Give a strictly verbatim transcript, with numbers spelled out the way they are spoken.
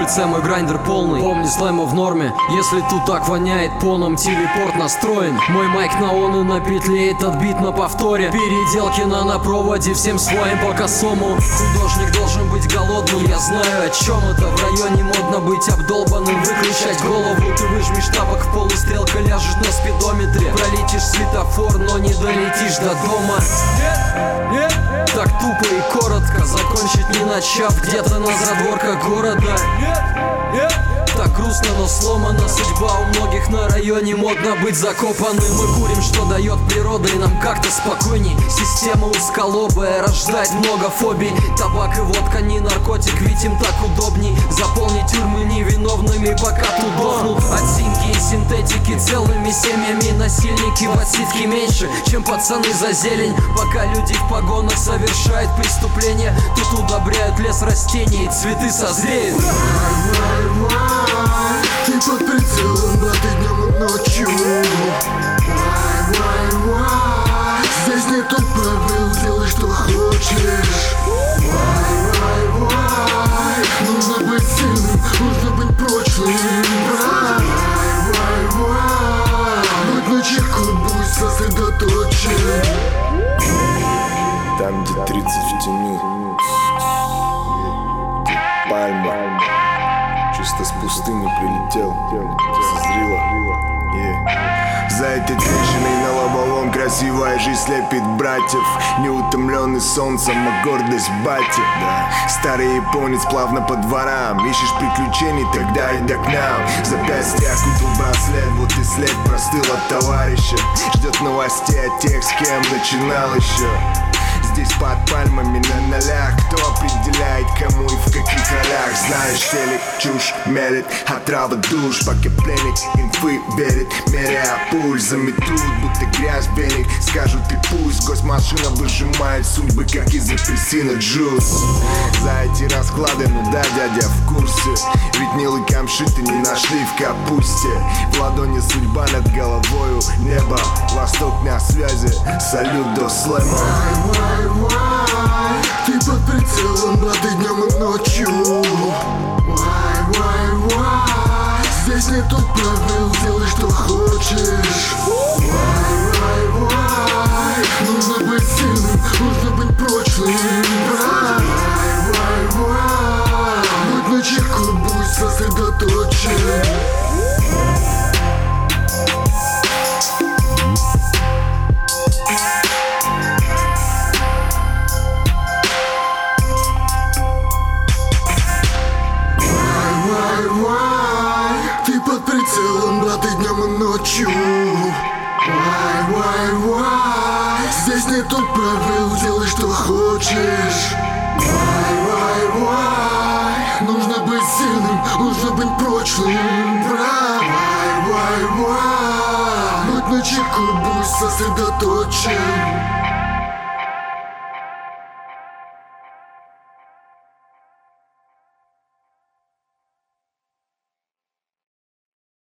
лице мой грайндер полный. Помни, слэма в норме, если тут так воняет поном, телепорт настроен. Мой майк на он и на петле, этот бит на повторе. Переделки на на проводе, всем своим по косому. Художник должен быть голодным, я знаю о чем это. В районе модно быть обдолбанным, выключать голову. Ты выжмешь тапок в пол и стрелка ляжет на спидометре. Пролетишь светофор, но не долетишь до дома. Так тупо и коротко, закончить не начав где-то на задворках города. Так грустно, но сломана судьба у многих на районе. Модно быть закопанным. Мы курим, что дает природа, и нам как-то спокойней. Система узколобая рождает много фобий. Табак и водка не наркотик, ведь им так удобней. Заполнить тюрьмы невиновными, пока тут дохнут от синьки и синтетики. Целыми семьями насильники в отсидке меньше, чем пацаны за зелень. Пока люди в погонах совершают преступления, тут удобряют лес растений, цветы созреют. Ты под прицелом, брат, и днем и ночью. Вай, вай, вай. Здесь нету правил, делай что хочешь. Вай, вай, вай. Нужно быть сильным, нужно быть прочным, брат. Вай, вай, вай. Будь начеку, будь сосредоточен. Там, где тридцать в тени, пальма. Чисто с пустыни прилетел, созрела, yeah. За этой трещиной на лобовом красивая жизнь слепит братьев. Неутомленный солнцем, а гордость бати, да. Старый японец плавно по дворам. Ищешь приключений, тогда иди к нам. Запястье окутал браслет, вот и след простыл от товарища. Ждет новостей от тех, с кем начинал еще. Здесь под пальмами на нолях. Кто определяет, кому и в каких ролях? Знаешь, телек чушь мелет, отрава душ. Пока пленник инфы верит, меряя пульс. Заметут, будто грязь веник. Скажут и пусть. Госмашина выжимает судьбы, как из апельсина джус. За эти расклады, ну да, дядя в курсе. Ведь не лыкам шиты не нашли в капусте. В ладони судьба над головою. Небо, восток на связи. Салют до слэма. Ты под прицелом, брат, и днем и ночью. Вай, вай, вай. Здесь нету правил, делай что хочешь. Вай, вай, вай. Нужно быть сильным, нужно быть прочным, брат. Вай, вай, вай. Будь начеку, будь сосредоточен. Ты под прицелом, брат, и днем и ночью. Вай, вай, вай. Здесь нету правил, делай что хочешь. Вай, вай, вай. Нужно быть сильным, нужно быть прочным, брат. Вай, вай, вай. Будь начеку, будь сосредоточен.